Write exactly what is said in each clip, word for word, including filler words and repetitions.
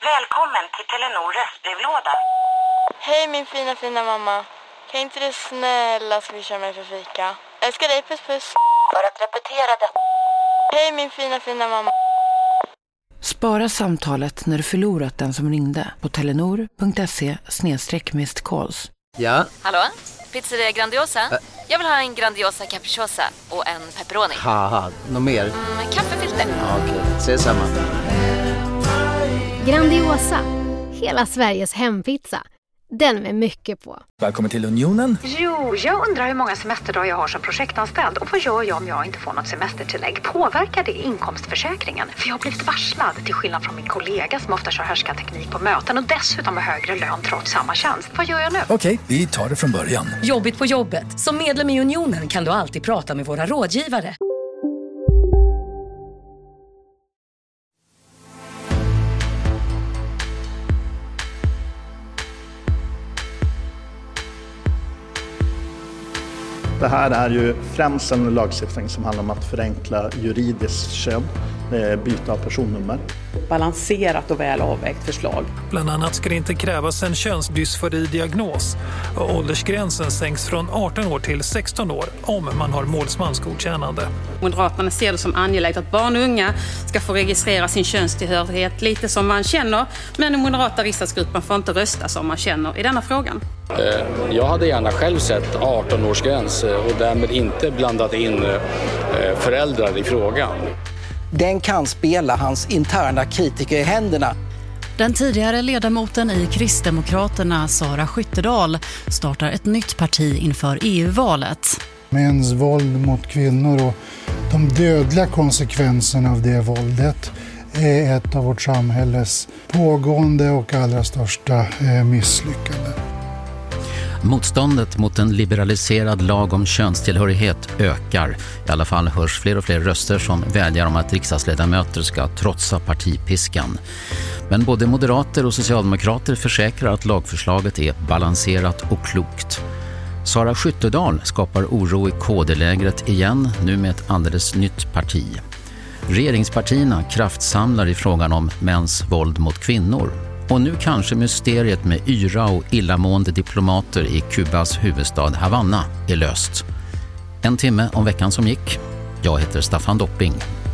Välkommen till Telenor röstbrevlåda. Hej min fina fina mamma. Kan inte du snälla swisha mig för fika? Älskar dig, puss puss. För att repetera det. Hej min fina fina mamma. Spara samtalet när du förlorat den som ringde på telenor punkt se snedstreck missed calls. Ja? Hallå? Pizzeria Grandiosa? Ä Jag vill ha en Grandiosa capriciosa och en pepperoni. Haha, något mer? Mm, kaffefilter. Ja, okej, okay. Ses samma. Grandiosa, hela Sveriges hempizza. Den med mycket på. Välkommen till Unionen. Jo, jag undrar hur många semesterdagar jag har som projektanställd. Och vad gör jag om jag inte får något semestertillägg? Påverkar det inkomstförsäkringen? För jag har blivit varslad, till skillnad från min kollega som ofta kör härskarteknik på möten. Och dessutom har högre lön trots samma tjänst. Vad gör jag nu? Okej, vi tar det från början. Jobbigt på jobbet. Som medlem i Unionen kan du alltid prata med våra rådgivare. Det här är ju främst en lagstiftning som handlar om att förenkla juridiskt kön, byta av personnummer. Balanserat och väl avvägt förslag. Bland annat ska det inte krävas en könsdysfori-diagnos. Och åldersgränsen sänks från arton år till sexton år om man har målsmansgodkännande. Moderaterna ser det som angeläget att barn och unga ska få registrera sin könstillhörighet lite som man känner. Men den moderata riksdagsgruppen får inte rösta som man känner i denna frågan. Jag hade gärna själv sett arton-årsgräns och därmed inte blandat in föräldrar i frågan. Den kan spela hans interna kritiker i händerna. Den tidigare ledamoten i Kristdemokraterna, Sara Skyttedal, startar ett nytt parti inför E U-valet. Mäns våld mot kvinnor och de dödliga konsekvenserna av det våldet är ett av vårt samhälles pågående och allra största misslyckanden. Motståndet mot en liberaliserad lag om könstillhörighet ökar. I alla fall hörs fler och fler röster som vädjar om att riksdagsledamöter ska trotsa partipiskan. Men både moderater och socialdemokrater försäkrar att lagförslaget är balanserat och klokt. Sara Skyttedal skapar oro i K D-lägret igen, nu med ett alldeles nytt parti. Regeringspartierna kraftsamlar i frågan om mäns våld mot kvinnor. Och nu kanske mysteriet med yra och illamående diplomater i Kubas huvudstad Havanna är löst. En timme om veckan som gick. Jag heter Staffan Dopping.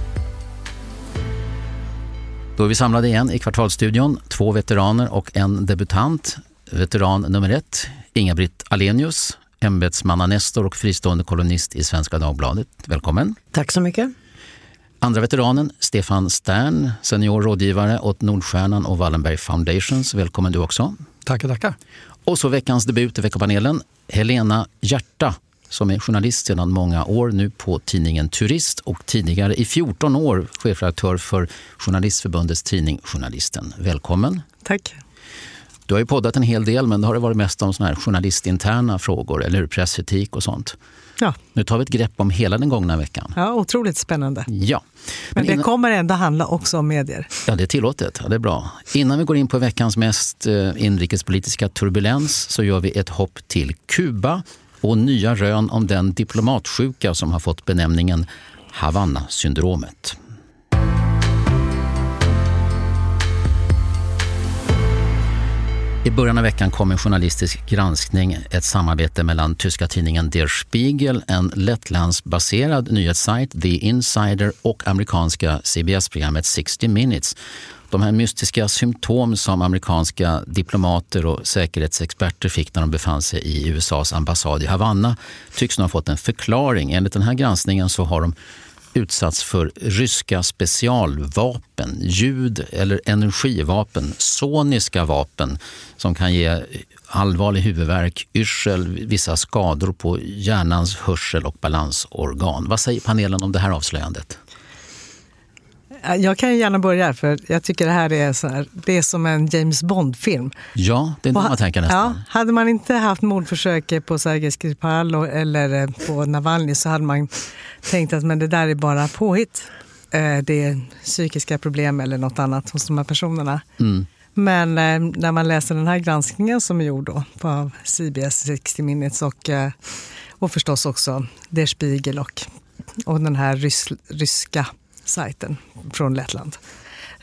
Då är vi samlade igen i Kvartalstudion. Två veteraner och en debutant. Veteran nummer ett, Inga-Britt Alenius, ämbetsmannanestor och fristående kolumnist i Svenska Dagbladet. Välkommen. Tack så mycket. Andra veteranen, Stefan Stern, senior rådgivare åt Nordstjärnan och Wallenberg Foundations. Välkommen du också. Tackar, tackar. Och så veckans debut i veckopanelen, Helena Hjärta, som är journalist sedan många år nu på tidningen Turist och tidigare i fjorton år chefredaktör för Journalistförbundets tidning Journalisten. Välkommen. Tack. Du har ju poddat en hel del, men det har det varit mest om såna här journalistinterna frågor, eller hur, pressetik och sånt. Ja. Nu tar vi ett grepp om hela den gångna veckan. Ja, otroligt spännande. Ja. Men, Men det innan... kommer ändå handla också om medier. Ja, det är tillåtet. Ja, det är bra. Innan vi går in på veckans mest eh, inrikespolitiska turbulens så gör vi ett hopp till Kuba och nya rön om den diplomatsjuka som har fått benämningen Havanna-syndromet. I början av veckan kom en journalistisk granskning, ett samarbete mellan tyska tidningen Der Spiegel, en Lettlandsbaserad nyhetssajt The Insider och amerikanska C B S-programmet sextio minutes. De här mystiska symptom som amerikanska diplomater och säkerhetsexperter fick när de befann sig i U S A:s ambassad i Havanna tycks nu ha fått en förklaring. Enligt den här granskningen så har de utsatts för ryska specialvapen, ljud- eller energivapen, soniska vapen som kan ge allvarlig huvudvärk, yrsel, vissa skador på hjärnans hörsel- och balansorgan. Vad säger panelen om det här avslöjandet? Jag kan ju gärna börja, för jag tycker det här är, så här, det är som en James Bond-film. Ja, det är det man tänker nästan. Ja, hade man inte haft mordförsök på Sergej Skripal eller på Navalny så hade man tänkt att men det där är bara påhitt. Det är psykiska problem eller något annat hos de här personerna. Mm. Men när man läser den här granskningen som är gjord då på C B S sextio minutes och, och förstås också Der Spiegel och, och den här rys, ryska sajten från Lettland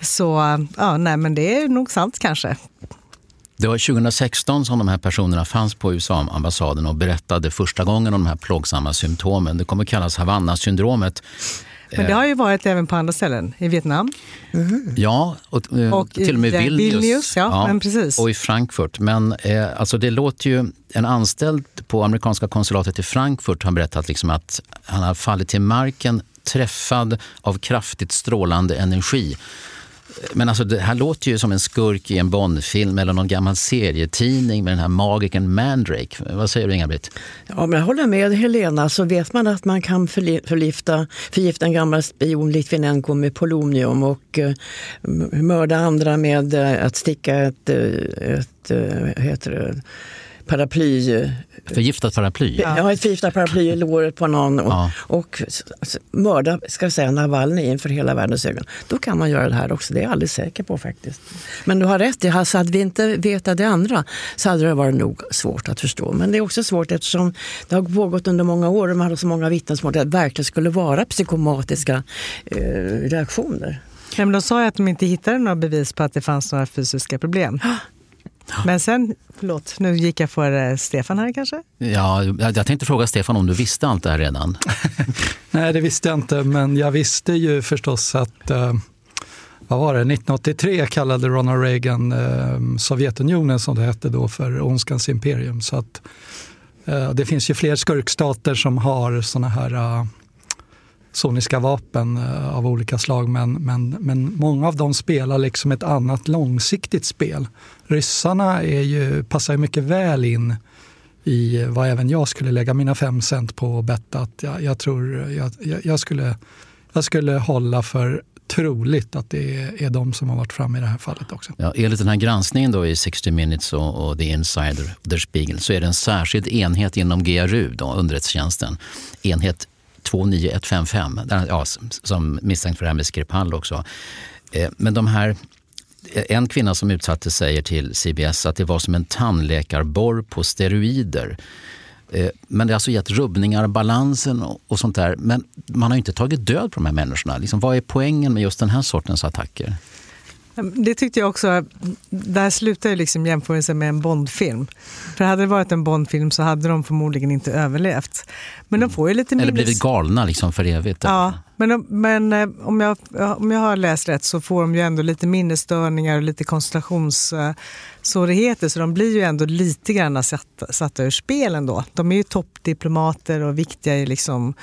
Så ja, nej, men det är nog sant kanske. Det var tjugohundrasexton som de här personerna fanns på U S A-ambassaden och berättade första gången om de här plågsamma symptomen. Det kommer kallas Havanna-syndromet. Men det har ju varit även på andra ställen, i Vietnam. Mm. Ja, och, och till och med i Vilnius. Vilnius ja, ja, men precis. Och i Frankfurt. Men eh, alltså det låter ju, en anställd på amerikanska konsulatet i Frankfurt har berättat liksom att han har fallit till marken träffad av kraftigt strålande energi. Men alltså det här låter ju som en skurk i en Bondfilm eller någon gammal serietidning med den här magiken Mandrake. Vad säger du, Inga-Britt? Ja, men jag håller med Helena. Så vet man att man kan förgifta, förgifta en gammal spion Litvinenko med polonium och uh, mörda andra med uh, att sticka ett, uh, ett uh, heter det, paraply. Förgiftat paraply? Ja, ja ett förgiftat paraply i låret på någon och, ja. och alltså, mörda, ska jag säga, Navalny inför hela världens ögon. Då kan man göra det här också, det är jag alldeles säker på faktiskt. Men du har rätt, jag hade vi inte vetat det andra så hade det varit nog svårt att förstå. Men det är också svårt eftersom det har pågått under många år och man hade så många vittnesmål att det verkligen skulle vara psykomatiska eh, reaktioner. Ja, men de sa ju att de inte hittade några bevis på att det fanns några fysiska problem. Men sen, förlåt, nu gick jag för Stefan här kanske? Ja, jag tänkte fråga Stefan om du visste allt det här redan. Nej, det visste jag inte, men jag visste ju förstås att, eh, vad var det, nittonhundraåttiotre kallade Ronald Reagan eh, Sovjetunionen som det hette då för ondskans imperium. Så att eh, det finns ju fler skurkstater som har såna här uh, soniska vapen uh, av olika slag, men, men, men många av dem spelar liksom ett annat långsiktigt spel. Ryssarna är ju, passar ju mycket väl in i vad även jag skulle lägga mina fem cent på och betta att jag, jag tror jag, jag, skulle, jag skulle hålla för troligt att det är, är de som har varit fram i det här fallet också. Ja, enligt den här granskningen då i sextio minutes och, och The Insider, Der Spiegel, så är det en särskild enhet inom G R U, då, underrättelsetjänsten, enhet två nio ett fem fem, där, ja, som misstänkt för det här med Skripal också. Eh, men de här, en kvinna som utsatte säger till C B S att det var som en tandläkarborr på steroider. Eh, men det har alltså gett rubbningar, balansen och, och sånt där. Men man har ju inte tagit död på de här människorna. Liksom, vad är poängen med just den här sortens attacker? Det tyckte jag också, där slutar ju liksom jämförelsen med en Bondfilm. För hade det varit en Bondfilm så hade de förmodligen inte överlevt. Men de får ju lite minnes... Eller blivit galna liksom för evigt. Ja, men, de, men om, jag, om jag har läst rätt så får de ju ändå lite minnesstörningar och lite koncentrationssvårigheter. Så de blir ju ändå lite grann satta, satta ur spel ändå. De är ju toppdiplomater och viktiga i liksom...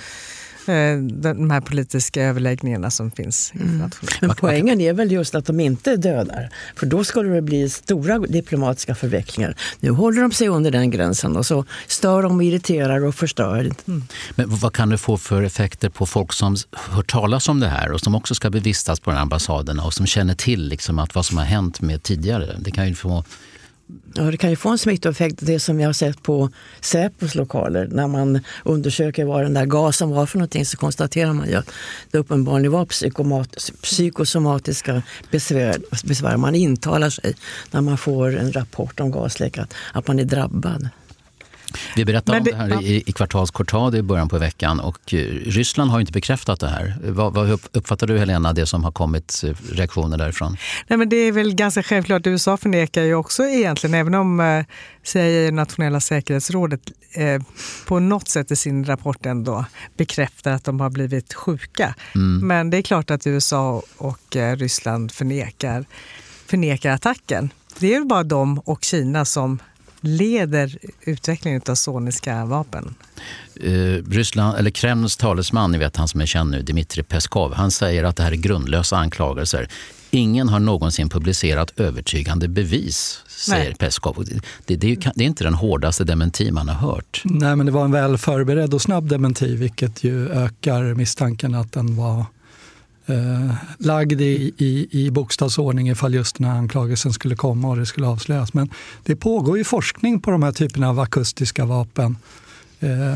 de här politiska överläggningarna som finns internationellt. Mm. Men poängen är väl just att de inte dödar. För då skulle det bli stora diplomatiska förvecklingar. Nu håller de sig under den gränsen och så stör de, irriterar och förstör. Mm. Men vad kan det få för effekter på folk som hör talas om det här och som också ska bevistas på den här ambassaden och som känner till liksom att vad som har hänt med tidigare? Det kan ju få... Ja, det kan ju få en smittoeffekt, det som jag har sett på Säpos lokaler. När man undersöker vad den där gasen var för någonting så konstaterar man ju att det uppenbarligen var psykosomatiska besvär, besvär. Man intalar sig när man får en rapport om gasläcka att man är drabbad. Vi berättade om det, det här ja. i, i kvartalskortad i början på veckan och Ryssland har inte bekräftat det här. Vad, vad uppfattar du, Helena, det som har kommit reaktioner därifrån? Nej, men det är väl ganska självklart. U S A förnekar ju också egentligen, även om eh, säger nationella säkerhetsrådet eh, på något sätt i sin rapport ändå bekräftar att de har blivit sjuka. Mm. Men det är klart att U S A och eh, Ryssland förnekar, förnekar attacken. Det är ju bara de och Kina som leder utvecklingen av soniska vapen. Uh, Ryssland, eller Kremls talesman, ni vet han som är känd nu, Dmitrij Peskov, han säger att det här är grundlösa anklagelser. Ingen har någonsin publicerat övertygande bevis, säger Nej. Peskov. Det, det, det, är, det är inte den hårdaste dementi man har hört. Nej, men det var en väl förberedd och snabb dementi, vilket ju ökar misstanken att den var eh, lagd i, i, i bokstavsordning ifall just den här anklagelsen skulle komma och det skulle avslöjas. Men det pågår ju forskning på de här typerna av akustiska vapen. Eh,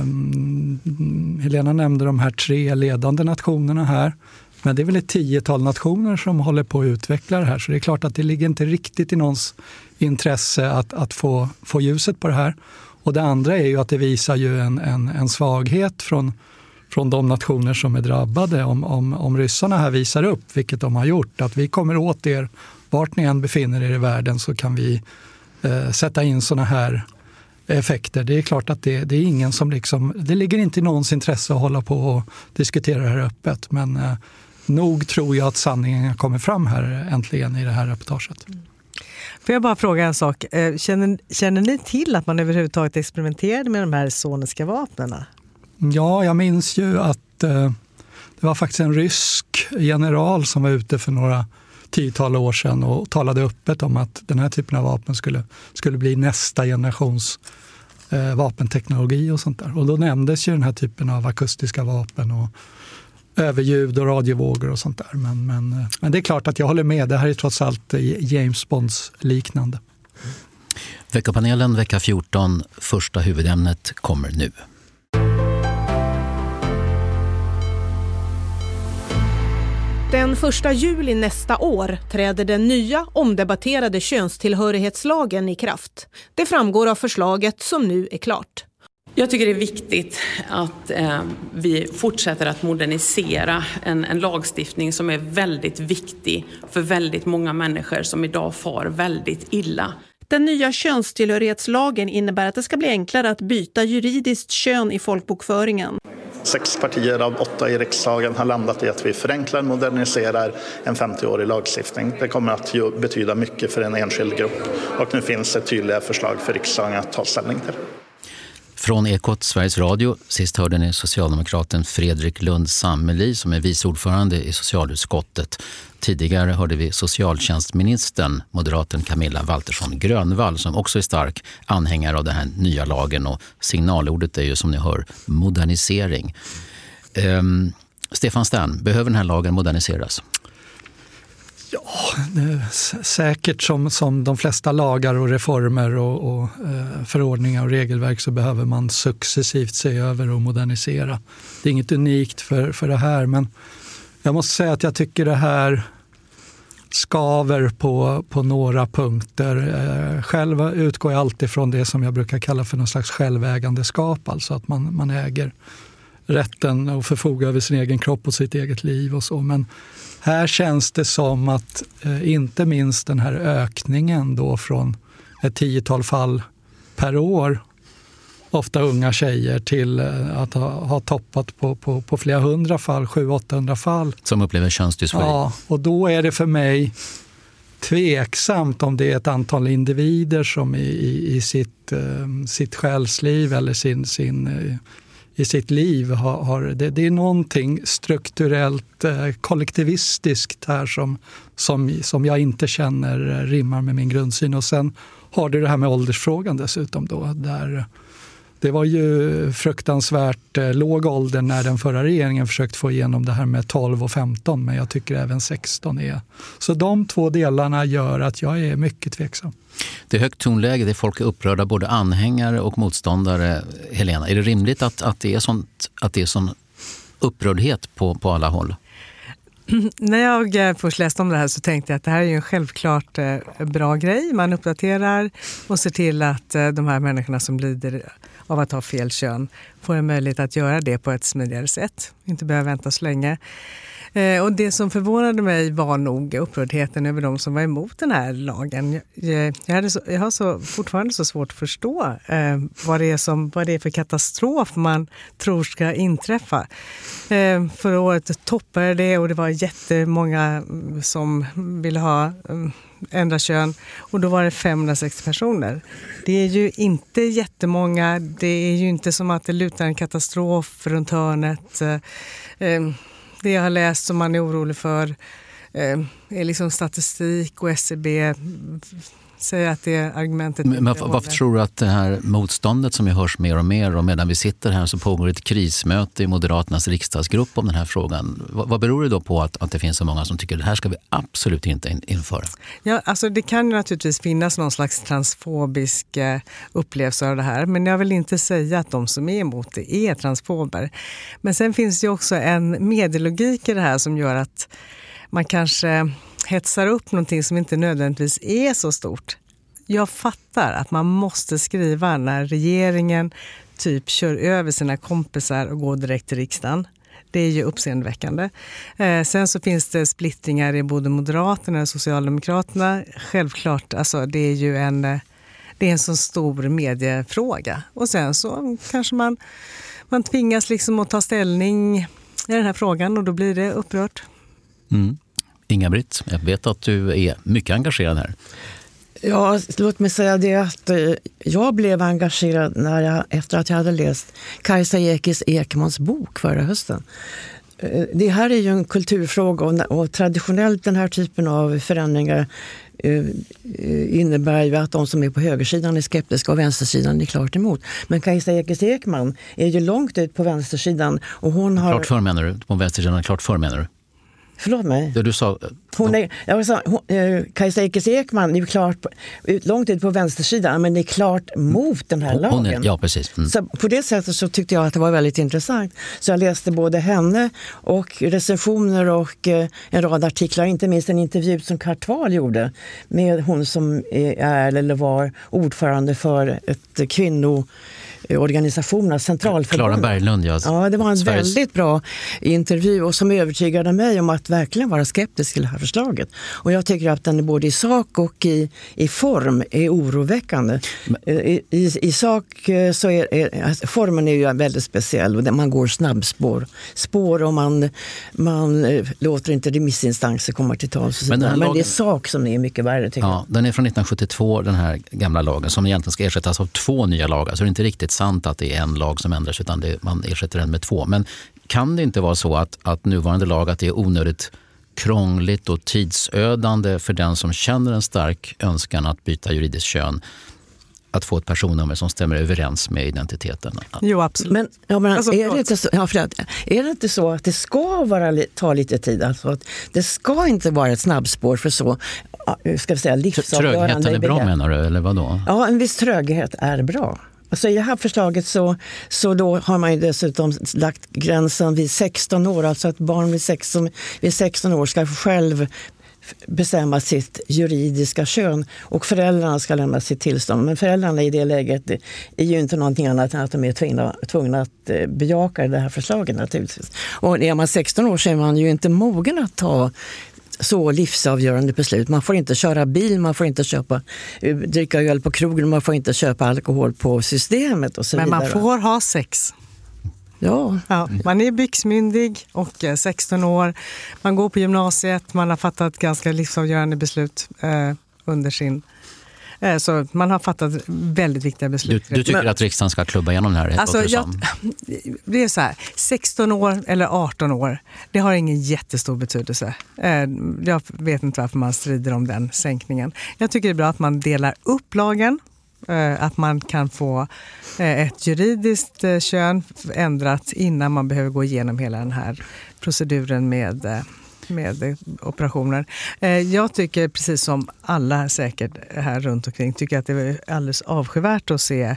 Helena nämnde de här tre ledande nationerna här. Men det är väl ett tiotal nationer som håller på att utveckla det här. Så det är klart att det ligger inte riktigt i någons intresse att, att få, få ljuset på det här. Och det andra är ju att det visar ju en, en, en svaghet från, från de nationer som är drabbade. Om, om, om ryssarna här visar upp, vilket de har gjort, att vi kommer åt er vart ni än befinner er i världen, så kan vi eh, sätta in såna här effekter. Det är klart att det, det är ingen som liksom, det ligger inte i någons intresse att hålla på och diskutera det här öppet, men eh, nog tror jag att sanningen kommer fram här äntligen i det här reportaget. Mm. Får jag bara fråga en sak? Känner, känner ni till att man överhuvudtaget experimenterade med de här soniska vapnen? Ja, jag minns ju att eh, det var faktiskt en rysk general som var ute för några tiotal år sedan och talade öppet om att den här typen av vapen skulle, skulle bli nästa generations eh, vapenteknologi och sånt där. Och då nämndes ju den här typen av akustiska vapen och överljud och radiovågor och sånt där. Men, men, men det är klart att jag håller med. Det här är trots allt James Bonds liknande. Veckopanelen vecka fjorton, första huvudämnet kommer nu. Den första juli nästa år träder den nya omdebatterade könstillhörighetslagen i kraft. Det framgår av förslaget som nu är klart. Jag tycker det är viktigt att eh, vi fortsätter att modernisera en, en lagstiftning som är väldigt viktig för väldigt många människor som idag far väldigt illa. Den nya könstillhörighetslagen innebär att det ska bli enklare att byta juridiskt kön i folkbokföringen. Sex partier av åtta i riksdagen har landat i att vi förenklar och moderniserar en femtioårig lagstiftning. Det kommer att betyda mycket för en enskild grupp och nu finns det tydliga förslag för riksdagen att ta ställning till. Från Ekot, Sveriges Radio, sist hörde ni socialdemokraten Fredrik Lundh Sammeli som är vice ordförande i socialutskottet. Tidigare hörde vi socialtjänstministern, moderaten Camilla Waltersson Grönvall, som också är stark anhängare av den här nya lagen, och signalordet är ju som ni hör modernisering. Um, Stefan Stern, behöver den här lagen moderniseras? Ja, säkert som, som de flesta lagar och reformer och, och eh, förordningar och regelverk så behöver man successivt se över och modernisera. Det är inget unikt för, för det här, men jag måste säga att jag tycker det här skaver på, på några punkter. Eh, själv utgår jag alltid från det som jag brukar kalla för någon slags självägandeskap, alltså att man, man äger rätten att förfoga över sin egen kropp och sitt eget liv och så, men här känns det som att eh, inte minst den här ökningen då från ett tiotal fall per år, ofta unga tjejer, till eh, att ha, ha toppat på, på, på flera hundra fall, sju åttahundra fall. Som upplever könsdysfori. Ja, och då är det för mig tveksamt om det är ett antal individer som i, i, i sitt, eh, sitt själsliv eller sin... sin eh, i sitt liv har, har det, det är någonting strukturellt eh, kollektivistiskt här som, som, som jag inte känner rimmar med min grundsyn. Och sen har du det här med åldersfrågan dessutom då, där det var ju fruktansvärt eh, låg ålder när den förra regeringen försökt få igenom det här med tolv och femton, men jag tycker även sexton är. Så de två delarna gör att jag är mycket tveksam. Det är högt tonläge, det är folk är upprörda, både anhängare och motståndare. Helena, är det rimligt att, att, det, är sånt, att det är sån upprördhet på, på alla håll? När jag först läste om det här så tänkte jag att det här är ju en självklart eh, bra grej. Man uppdaterar och ser till att eh, de här människorna som lider av att ha fel kön får en möjlighet att göra det på ett smidigare sätt. Inte behöva vänta så länge. Eh, och det som förvånade mig var nog upprördheten över de som var emot den här lagen. Jag, jag, hade så, jag har så, fortfarande så svårt att förstå eh, vad, det är som, vad det är för katastrof man tror ska inträffa. Eh, förra året toppade det och det var jättemånga som ville ha eh, ändra kön, och då var det femhundrasextio personer. Det är ju inte jättemånga, det är ju inte som att det lutar en katastrof runt hörnet. Eh, eh, Det jag har läst som man är orolig för eh, är liksom statistik, och S C B säger att det argumentet... Men varför, varför tror du att det här motståndet som jag hörs mer och mer, och medan vi sitter här så pågår ett krismöte i Moderaternas riksdagsgrupp om den här frågan. Vad, vad beror det då på att, att det finns så många som tycker att det här ska vi absolut inte in, införa? Ja, alltså det kan ju naturligtvis finnas någon slags transfobisk eh, upplevelse av det här, men jag vill inte säga att de som är emot det är transfober. Men sen finns det ju också en medielogik i det här som gör att man kanske hetsar upp någonting som inte nödvändigtvis är så stort. Jag fattar att man måste skriva när regeringen typ kör över sina kompisar och går direkt till riksdagen. Det är ju uppseendeväckande. Eh, sen så finns det splittringar i både Moderaterna och Socialdemokraterna. Självklart, alltså det är ju en, det är en så stor mediefråga. Och sen så kanske man, man tvingas liksom att ta ställning i den här frågan och då blir det upprört. Mm. Inga-Britt, jag vet att du är mycket engagerad här. Ja, låt mig säga det att jag blev engagerad när jag, efter att jag hade läst Kajsa Ekis Ekmans bok förra hösten. Det här är ju en kulturfråga och, och traditionellt den här typen av förändringar eh, innebär ju att de som är på högersidan är skeptiska och vänstersidan är klart emot. Men Kajsa Ekis Ekman är ju långt ut på vänstersidan och hon har... Klart för menar du? På vänstersidan är klart för menar du? Förlåt mig. Det du sa... Hon är, jag sa, hon, eh, Kajsa Ekis Ekman är ju klart på, långt ut på vänstersidan, men det är klart mot den här hon, lagen. Hon är, ja, precis. Mm. Så på det sättet så tyckte jag att det var väldigt intressant. Så jag läste både henne och recensioner och eh, en rad artiklar, inte minst en intervju som Kartval gjorde med hon som är eller var ordförande för ett kvinno organisationer, centralförbundet. Klara Berglund, ja. Ja, det var en Sveriges... väldigt bra intervju och som övertygade mig om att verkligen vara skeptisk till det här förslaget. Och jag tycker att den både i sak och i, i form är oroväckande. Men... I, i, I sak så är, är alltså, formen är ju väldigt speciell och man går snabbspår. Spår och man, man låter inte remissinstanser komma till tals. Men, Men lagen... det är sak som är mycket värre, tycker ja, jag. Den är från nittonhundrasjuttiotvå, den här gamla lagen, som egentligen ska ersättas av två nya lagar. Så det är inte riktigt sant att det är en lag som ändras, utan det, man ersätter den med två. Men kan det inte vara så att, att nuvarande lag att det är onödigt krångligt och tidsödande för den som känner en stark önskan att byta juridiskt kön att få ett personnummer som stämmer överens med identiteten? Jo, absolut. Men, ja, men alltså, är, det inte så, ja, förlåt, är det inte så att det ska vara, ta lite tid? Alltså att det ska inte vara ett snabbspår för så, ska vi säga, livsavgörande. Trögheten är bra, menar du, eller vad då? Ja, en viss tröghet är bra. Alltså i det här förslaget så, så då har man ju dessutom lagt gränsen vid sexton år. Alltså att barn vid sexton, vid sexton år ska själv bestämma sitt juridiska kön och föräldrarna ska lämna sitt tillstånd. Men föräldrarna i det läget är ju inte någonting annat än att de är tvungna, tvungna att bejaka det här förslaget naturligtvis. Och är man sexton år så är man ju inte mogen att ta så livsavgörande beslut. Man får inte köra bil, man får inte köpa dricka öl på krogen, man får inte köpa alkohol på systemet och så Men vidare. man får ha sex. Ja. ja. Man är byxmyndig och sexton år. Man går på gymnasiet, man har fattat ganska livsavgörande beslut eh, under sin... Eh, så man har fattat väldigt viktiga beslut. Du, du tycker Men, att riksdagen ska klubba igenom det här? Alltså, jag, det är så här, sexton år eller arton år, det har ingen jättestor betydelse. Eh, jag vet inte varför man strider om den sänkningen. Jag tycker det är bra att man delar upp lagen. Att man kan få ett juridiskt kön ändrat innan man behöver gå igenom hela den här proceduren med, med operationer. Jag tycker, precis som alla säkert här runt omkring, tycker att det är alldeles avskyvärt att se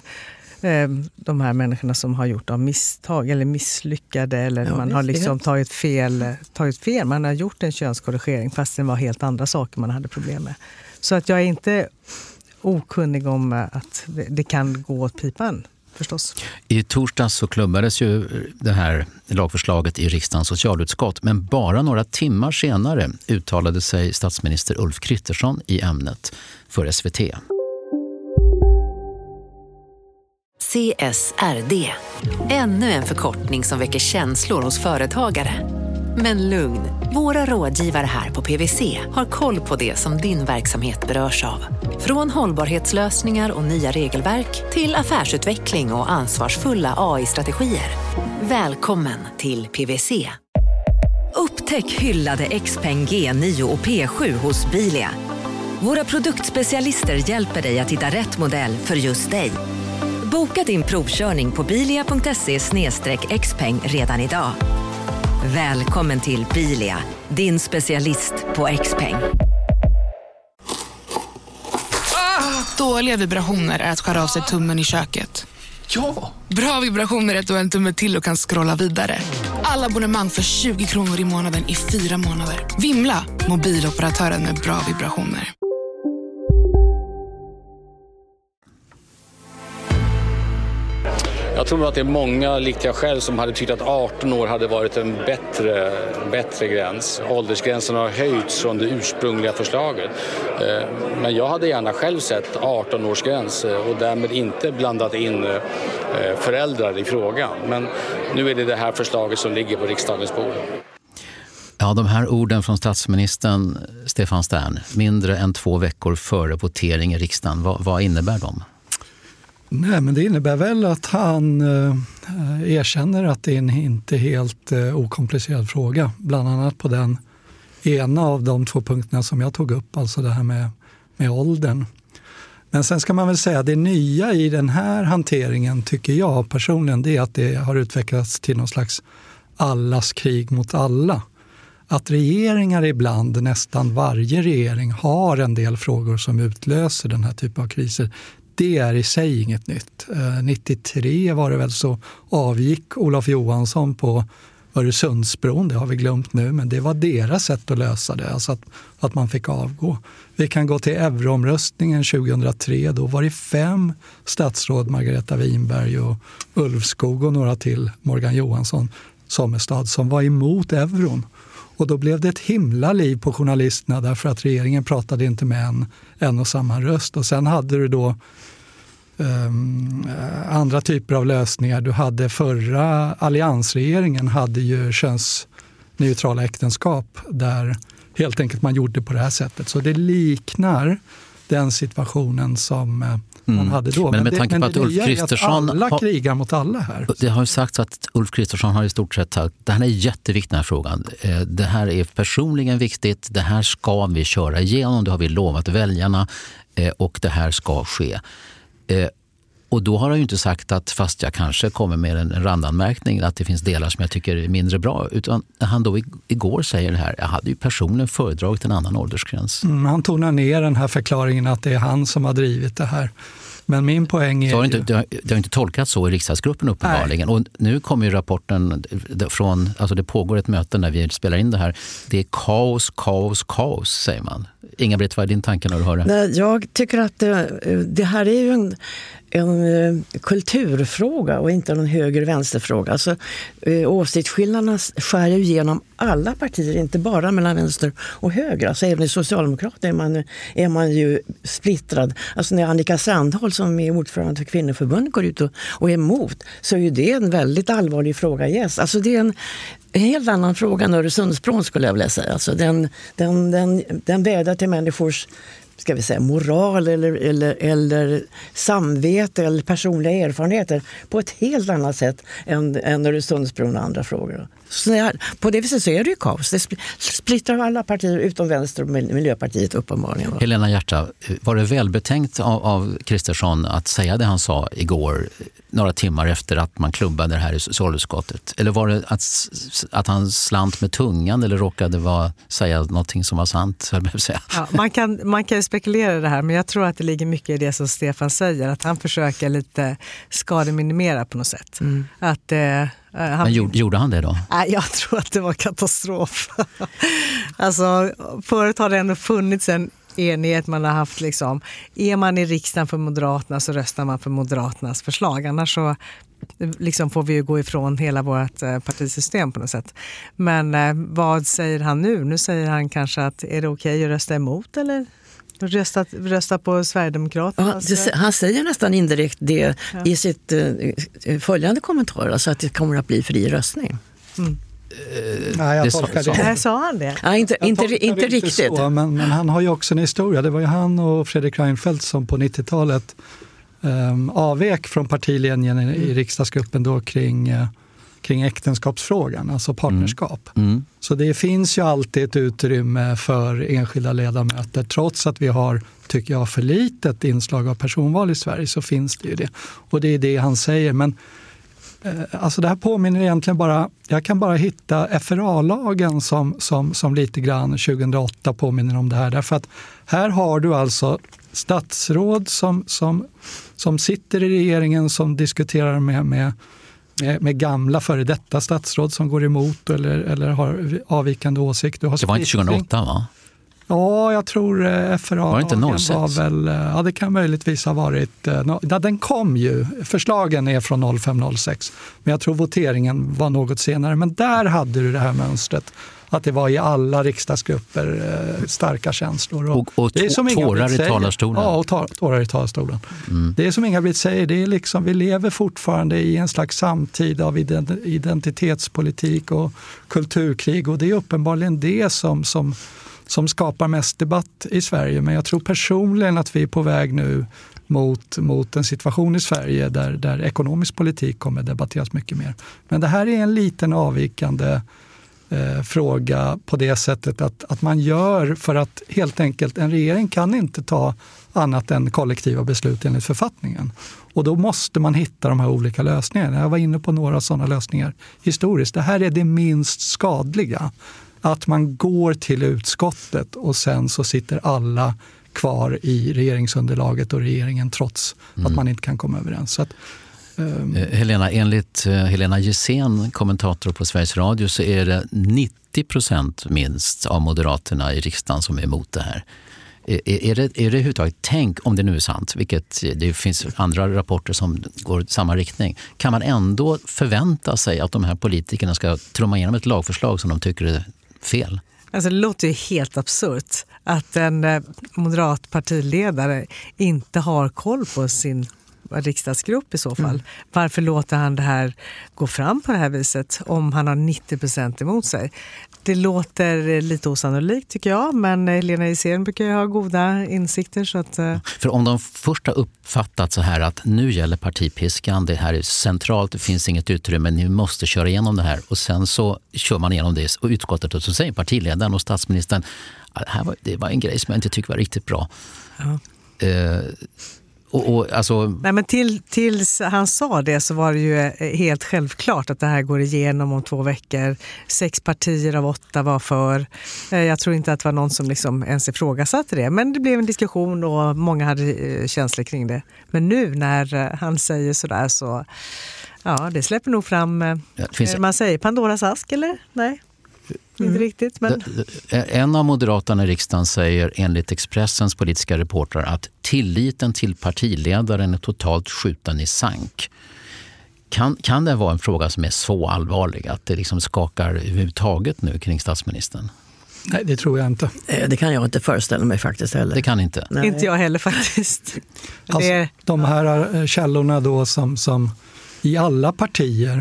de här människorna som har gjort av misstag eller misslyckade eller ja, man har liksom tagit fel, tagit fel. Man har gjort en könskorrigering fast det var helt andra saker man hade problem med. Så att jag är inte okunnig om att det kan gå åt pipan, förstås. I torsdags så klubbades ju det här lagförslaget i riksdagens socialutskott, men bara några timmar senare uttalade sig statsminister Ulf Kristersson i ämnet för S V T. C S R D. Ännu en förkortning som väcker känslor hos företagare. Men lugn, våra rådgivare här på P W C har koll på det som din verksamhet berörs av. Från hållbarhetslösningar och nya regelverk till affärsutveckling och ansvarsfulla A I-strategier. Välkommen till P W C. Upptäck hyllade Xpeng G nio och P sju hos Bilia. Våra produktspecialister hjälper dig att hitta rätt modell för just dig. Boka din provkörning på bilia punkt se slash xpeng redan idag. Välkommen till Bilia, din specialist på Xpeng. Ah, dåliga vibrationer är att skära av sig tummen i köket. Ja! Bra vibrationer är att du har en tumme till och kan scrolla vidare. Alla abonnemang för tjugo kronor i månaden i fyra månader. Vimla, mobiloperatören med bra vibrationer. Ja, Jag tror att det är många, likt jag själv, som hade tyckt att arton år hade varit en bättre, bättre gräns. Åldersgränsen har höjts från det ursprungliga förslaget. Men jag hade gärna själv sett arton-årsgräns och därmed inte blandat in föräldrar i frågan. Men nu är det det här förslaget som ligger på riksdagens bord. Ja, de här orden från statsministern Stefan Stern, mindre än två veckor före votering i riksdagen, vad, vad innebär de? Nej, men det innebär väl att han eh, erkänner att det är en inte helt eh, okomplicerad fråga. Bland annat på den ena av de två punkterna som jag tog upp, alltså det här med, med åldern. Men sen ska man väl säga att det nya i den här hanteringen, tycker jag personligen, det är att det har utvecklats till någon slags allas krig mot alla. Att regeringar ibland, nästan varje regering, har en del frågor som utlöser den här typen av kriser. Det är i sig inget nytt. Eh, nittiotre var det väl så avgick Olof Johansson på Öresundsbron, det har vi glömt nu, men det var deras sätt att lösa det, alltså att, att man fick avgå. Vi kan gå till euroomröstningen tjugohundratre, då var det fem statsråd, Margareta Winberg och Ulfskog och några till, Morgan Johansson, Sommestad, som var emot euron. Och då blev det ett himla liv på journalisterna därför att regeringen pratade inte med en, en och samma röst. Och sen hade du då um, andra typer av lösningar. Du hade förra alliansregeringen hade ju könsneutrala äktenskap där helt enkelt man gjorde på det här sättet. Så det liknar den situationen som mm. man hade då. Men, men med det, tanke men på att Ulf Kristersson alla har, krigar mot alla här. Det har ju sagts att Ulf Kristersson har i stort sett sagt det här är jätteviktigt, den här frågan. Det här är personligen viktigt. Det här ska vi köra igenom. Det har vi lovat väljarna och det här ska ske. Och då har han ju inte sagt att, fast jag kanske kommer med en randanmärkning, att det finns delar som jag tycker är mindre bra. Utan han då igår säger det här, jag hade ju personligen föredragit en annan åldersgräns. Mm, han tonar ner den här förklaringen att det är han som har drivit det här. Men min poäng är så har ju... inte, det, har, det har inte tolkats så i riksdagsgruppen uppenbarligen. Nej. Och nu kommer ju rapporten från, alltså det pågår ett möte när vi spelar in det här. Det är kaos, kaos, kaos, säger man. Inga-Britt, vad är din tanke när du hör det? Nej, jag tycker att det, det här är ju en, en kulturfråga och inte en höger-vänsterfråga. Alltså, åsiktsskillnaderna skär ju igenom alla partier, inte bara mellan vänster och höger. Alltså, även i Socialdemokraterna är man, är man ju splittrad. Alltså, när Annika Sandholm som är ordförande för Kvinnoförbundet går ut och, och är emot, så är ju det en väldigt allvarlig fråga. Yes. Alltså, det är en En helt annan fråga än Öresundsbron, skulle jag vilja säga. Alltså den, den, den, den vädjar till människors, ska vi säga, moral eller, eller, eller samvete eller personliga erfarenheter på ett helt annat sätt än, än Öresundsbron och andra frågor. Så här, på det viset så är det ju kaos. Det splittrar alla partier utom Vänster och Miljöpartiet uppenbarligen. Helena Hjärta, var det välbetänkt av, av Kristersson att säga det han sa igår, några timmar efter att man klubbade det här i socialutskottet? Eller var det att, att han slant med tungan eller råkade vara, säga någonting som var sant? Säga? Ja, man, kan, man kan spekulera det här, men jag tror att det ligger mycket i det som Stefan säger, att han försöker lite skademinimera på något sätt. Mm. Att... Eh, Han, Men gjorde, gjorde han det då? Nej, jag tror att det var katastrof. Alltså, förut har det ändå funnits en enighet man har haft. Liksom. Är man i riksdagen för Moderaterna så röstar man för Moderaternas förslag. Annars så liksom får vi ju gå ifrån hela vårt partisystem på något sätt. Men eh, vad säger han nu? Nu säger han kanske att är det okej att rösta emot eller... Rösta, rösta på Sverigedemokraterna. Ja, det, han säger nästan indirekt det ja. i sitt uh, följande kommentar, alltså att det kommer att bli fri röstning. Mm. Uh, Nej, jag tolkar det. Här sa han det. Ja, inte inte, inte, inte riktigt. Så, men, men han har ju också en historia. Det var ju han och Fredrik Reinfeldt som på nittiotalet um, avvek från partilinjen i, i riksdagsgruppen då kring... Uh, kring äktenskapsfrågan, alltså partnerskap. Mm. Mm. Så det finns ju alltid ett utrymme för enskilda ledamöter. Trots att vi har, tycker jag, för litet inslag av personval i Sverige så finns det ju det. Och det är det han säger. Men eh, alltså det här påminner egentligen bara, jag kan bara hitta F R A-lagen som, som, som lite grann tjugohundraåtta påminner om det här. Därför att här har du alltså statsråd som, som, som sitter i regeringen som diskuterar med, med med gamla före detta statsråd som går emot eller, eller har avvikande åsikt. Du har det var inte tjugohundraåtta, va? Ja, jag tror F R A var det inte noll sex? Var väl, ja, det kan möjligtvis ha varit. Ja, den kom ju. Förslagen är från noll fem noll sex. Men jag tror voteringen var något senare. Men där hade du det här mönstret. Att det var i alla riksdagsgrupper eh, starka känslor. Och, och det är som tårar i talarstolen. Ja, och tårar i talarstolen. Mm. Det är som Inga-Britt säger, det är liksom, vi lever fortfarande i en slags samtid av identitetspolitik och kulturkrig. Och det är uppenbarligen det som, som, som skapar mest debatt i Sverige. Men jag tror personligen att vi är på väg nu mot, mot en situation i Sverige där, där ekonomisk politik kommer debatteras mycket mer. Men det här är en liten avvikande Eh, fråga på det sättet att, att man gör för att helt enkelt en regering kan inte ta annat än kollektiva beslut enligt författningen. Och då måste man hitta de här olika lösningarna. Jag var inne på några sådana lösningar historiskt. Det här är det minst skadliga. Att man går till utskottet och sen så sitter alla kvar i regeringsunderlaget och regeringen trots mm. att man inte kan komma överens. Så att Helena, enligt Helena Gissén, kommentator på Sveriges Radio, så är det nittio procent minst av moderaterna i riksdagen som är emot det här. Är, är det, är det överhuvudtaget, tänk om det nu är sant, vilket det finns andra rapporter som går i samma riktning, kan man ändå förvänta sig att de här politikerna ska trumma igenom ett lagförslag som de tycker är fel? Alltså det låter ju helt absurt att en moderat partiledare inte har koll på sin riksdagsgrupp i så fall. Mm. Varför låter han det här gå fram på det här viset om han har nittio procent emot sig? Det låter lite osannolikt tycker jag, men Helena Gissén brukar ju ha goda insikter. Så att, för om de först har uppfattat så här att nu gäller partipiskan, det här är centralt, det finns inget utrymme, ni måste köra igenom det här, och sen så kör man igenom det och utskottet, och så säger partiledaren och statsministern att det här var, det var en grej som jag inte tycker var riktigt bra. Ja. Eh, Och, och, alltså... Nej, men till, tills han sa det så var det ju helt självklart att det här går igenom om två veckor. Sex partier av åtta var för. Jag tror inte att det var någon som liksom ens ifrågasatte det. Men det blev en diskussion och många hade känslor kring det. Men nu när han säger sådär så... Ja, det släpper nog fram... Ja, finns... Man säger Pandoras ask, eller? Nej. Mm. Inte riktigt, men... En av moderaterna i riksdagen säger enligt Expressens politiska reportrar att tilliten till partiledaren är totalt skjuten i sank. Kan, kan det vara en fråga som är så allvarlig att det liksom skakar överhuvudtaget nu kring statsministern? Nej, det tror jag inte. Det kan jag inte föreställa mig faktiskt heller. Det kan inte? Nej. Inte jag heller faktiskt. Alltså, det... De här källorna då som, som i alla partier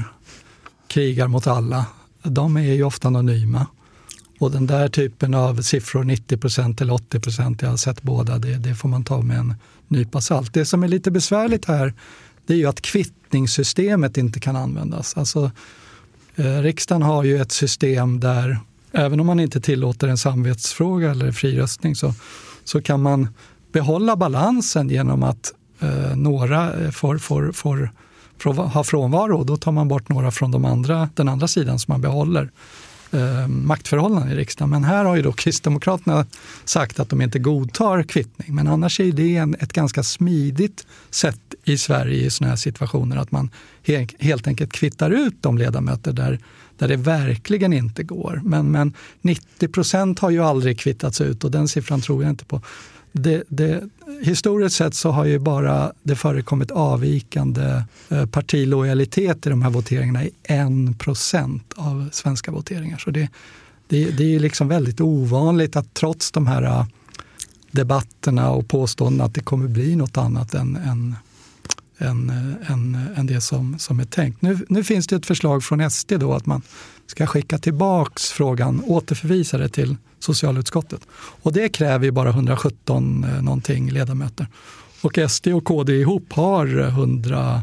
krigar mot alla, de är ju ofta anonyma. Och den där typen av siffror, nittio procent eller åttio procent, jag har sett båda, det, det får man ta med en nypa salt. Det som är lite besvärligt här, det är ju att kvittningssystemet inte kan användas. Alltså, eh, riksdagen har ju ett system där, även om man inte tillåter en samvetsfråga eller friröstning, så, så kan man behålla balansen genom att eh, några får, får, får, får ha frånvaro. Då tar man bort några från de andra, den andra sidan som man behåller eh, maktförhållanden i riksdagen. Men här har ju då Kristdemokraterna sagt att de inte godtar kvittning. Men annars är det en, ett ganska smidigt sätt i Sverige i såna här situationer att man he, helt enkelt kvittar ut de ledamöter där där det verkligen inte går. Men, men nittio procent har ju aldrig kvittats ut och den siffran tror jag inte på. Det, det, historiskt sett så har ju bara det förekommit avvikande partilojalitet i de här voteringarna i en procent av svenska voteringar. Så det, det, det är liksom väldigt ovanligt att trots de här debatterna och påståendena att det kommer bli något annat än, än Än, än, än det som, som är tänkt. Nu, nu finns det ett förslag från S D då att man ska skicka tillbaks frågan, återförvisa det till socialutskottet. Och det kräver ju bara hundrasjutton eh, någonting ledamöter. Och S D och K D ihop har hundra...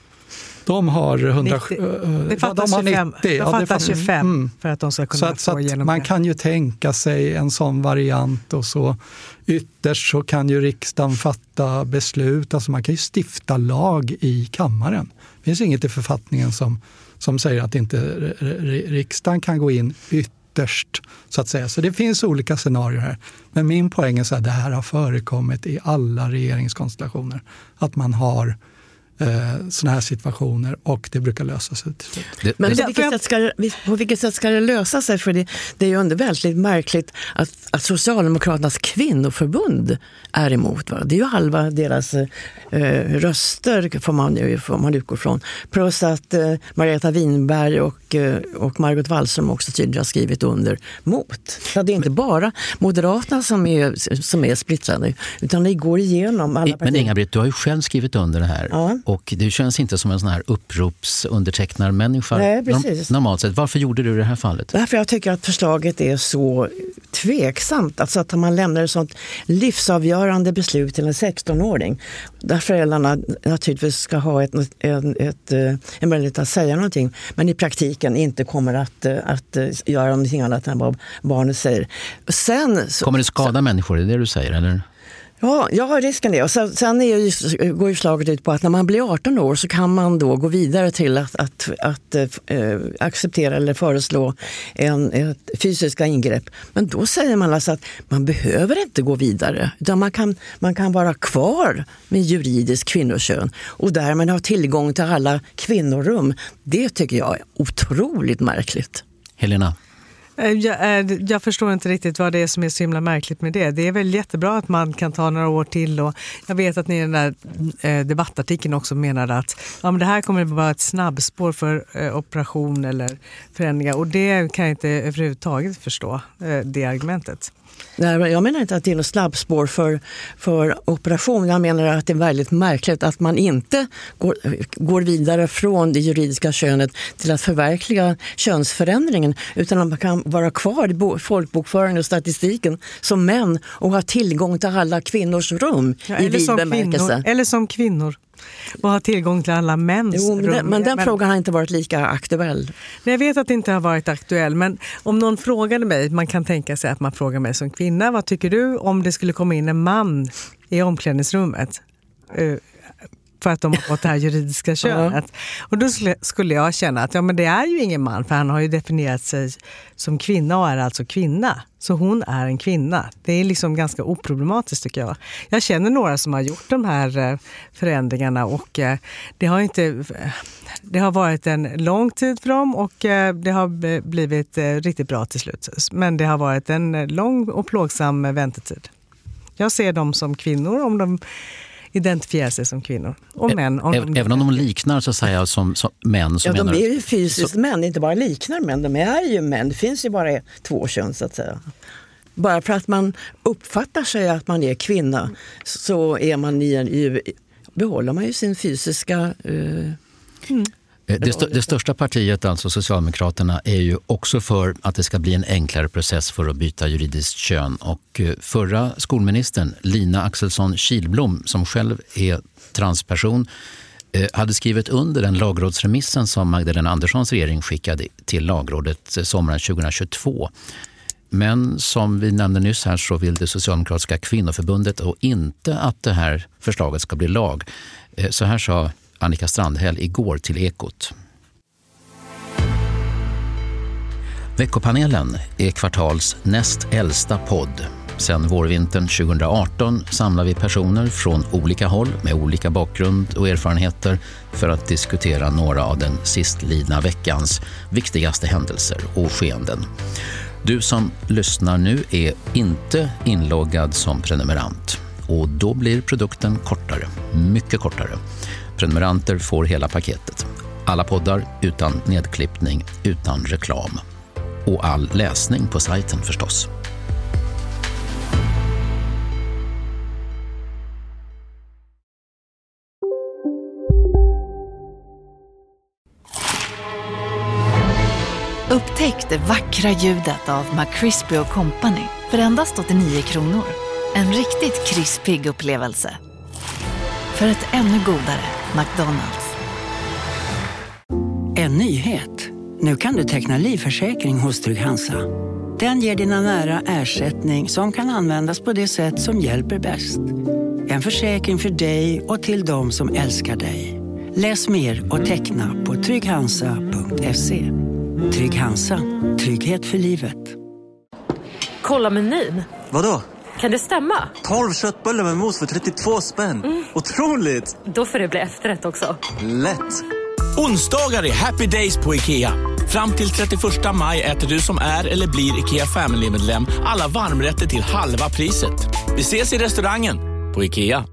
De har hundra... nittio. Det fattas ja, de tjugofem, nittio. De fattas ja, det tjugofem mm. för att de ska kunna så att, få så igenom man det. kan ju tänka sig en sån variant och så ytterst så kan ju riksdagen fatta beslut. Alltså man kan ju stifta lag i kammaren. Det finns inget i författningen som, som säger att inte riksdagen kan gå in ytterst så att säga. Så det finns olika scenarier här. Men min poäng är så att det här har förekommit i alla regeringskonstellationer. Att man har eh, såna här situationer, och det brukar lösa sig till slut. Det, Men på vilket, sätt ska det, på vilket sätt ska det lösa sig? För det, det är ju ändå väldigt märkligt att, att Socialdemokraternas kvinnoförbund är emot. Va? Det är ju halva deras eh, röster får man, får man utgå från. Plus att eh, Margareta Winberg och, eh, och Margot Wallström också tydligt har skrivit under mot. Så det är inte bara Moderaterna som är, som är splittrade, utan det går igenom alla partier. Men Inga-Britt, du har ju själv skrivit under det här. Ja. Och det känns inte som en sån här uppropsundertecknarmänniska. Nej, precis. Normalt sett. Varför gjorde du det här fallet? Därför jag tycker att förslaget är så tveksamt. Alltså att man lämnar ett sånt livsavgörande beslut till en sexton-åring. Där föräldrarna naturligtvis ska ha ett, ett, ett, en möjlighet att säga någonting. Men i praktiken inte kommer att, att göra någonting annat än vad barnet säger. Sen, kommer det skada så, människor, är det du säger, eller? Ja, jag har risken det. Och sen, sen är ju, går ju slaget ut på att när man blir arton år så kan man då gå vidare till att, att, att äh, acceptera eller föreslå en, ett fysiska ingrepp. Men då säger man alltså att man behöver inte gå vidare, utan man kan, man kan vara kvar med juridisk kvinnokön och därmed ha tillgång till alla kvinnorum. Det tycker jag är otroligt märkligt. Helena? Jag, jag förstår inte riktigt vad det är som är så himla märkligt med det. Det är väl jättebra att man kan ta några år till, och jag vet att ni i den där eh, debattartikeln också menade att ja, men det här kommer att vara ett snabbspår för eh, operation eller förändringar, och det kan jag inte överhuvudtaget förstå, eh, det argumentet. Nej, jag menar inte att det är något snabbspår för, för operation. Jag menar att det är väldigt märkligt att man inte går, går vidare från det juridiska könet till att förverkliga könsförändringen, utan att man kan vara kvar i folkbokföringen och statistiken som män och ha tillgång till alla kvinnors rum ja, i vid bemärkelse. Kvinnor, eller som kvinnor. Och ha tillgång till alla mäns jo, men rum. Den, men den men, frågan har inte varit lika aktuell. Nej, jag vet att det inte har varit aktuell, men om någon frågade mig, man kan tänka sig att man frågar mig som kvinna, vad tycker du om det skulle komma in en man i omklädningsrummet? Uh, för att de har fått det här juridiska könet. Ja. Och då skulle, skulle jag känna att ja, men det är ju ingen man, för han har ju definierat sig som kvinna och är alltså kvinna. Så hon är en kvinna. Det är liksom ganska oproblematiskt tycker jag. Jag känner några som har gjort de här förändringarna, och det har inte det har varit en lång tid för dem, och det har blivit riktigt bra till slut. Men det har varit en lång och plågsam väntetid. Jag ser dem som kvinnor om de identifierar sig som kvinnor. Och män. Om Även de, även om de liknar så att säga som, som män. Så ja, de menar, är ju fysiskt så, män, inte bara liknar män. De är ju män. Det finns ju bara två kön så att säga. Bara för att man uppfattar sig att man är kvinna så är man i en, i, behåller man ju sin fysiska... Uh, mm. Det, st- det största partiet, alltså Socialdemokraterna, är ju också för att det ska bli en enklare process för att byta juridiskt kön. Och förra skolministern, Lina Axelsson Kihlblom, som själv är transperson, hade skrivit under den lagrådsremissen som Magdalena Anderssons regering skickade till lagrådet sommaren tjugohundratjugotvå. Men som vi nämnde nyss här så vill det Socialdemokratiska kvinnoförbundet och inte att det här förslaget ska bli lag. Så här sa Annika Strandhäll igår till Ekot. Veckopanelen är Kvartals näst äldsta podd. Sedan vårvintern tjugohundraarton samlar vi personer från olika håll med olika bakgrund och erfarenheter för att diskutera några av den sistlidna veckans viktigaste händelser och skeenden. Du som lyssnar nu är inte inloggad som prenumerant, och då blir produkten kortare, mycket kortare. Prenumeranter får hela paketet. Alla poddar utan nedklippning, utan reklam. Och all läsning på sajten förstås. Upptäck det vackra ljudet av McCrispy och Company för endast åttionio kronor. En riktigt krispig upplevelse. För ett ännu godare McDonald's. En nyhet. Nu kan du teckna livförsäkring hos Trygg-Hansa. Den ger dina nära ersättning som kan användas på det sätt som hjälper bäst. En försäkring för dig och till de som älskar dig. Läs mer och teckna på trygg hansa punkt se. Trygg-Hansa. Trygghet för livet. Kolla menyn. Vadå? Kan det stämma? tolv köttbullar med mos för trettiotvå spänn. Mm. Otroligt! Då får det bli efterrätt också. Lätt! Onsdagar är happy days på IKEA. Fram till trettioförsta maj äter du som är eller blir IKEA Family-medlem alla varmrätter till halva priset. Vi ses i restaurangen på IKEA.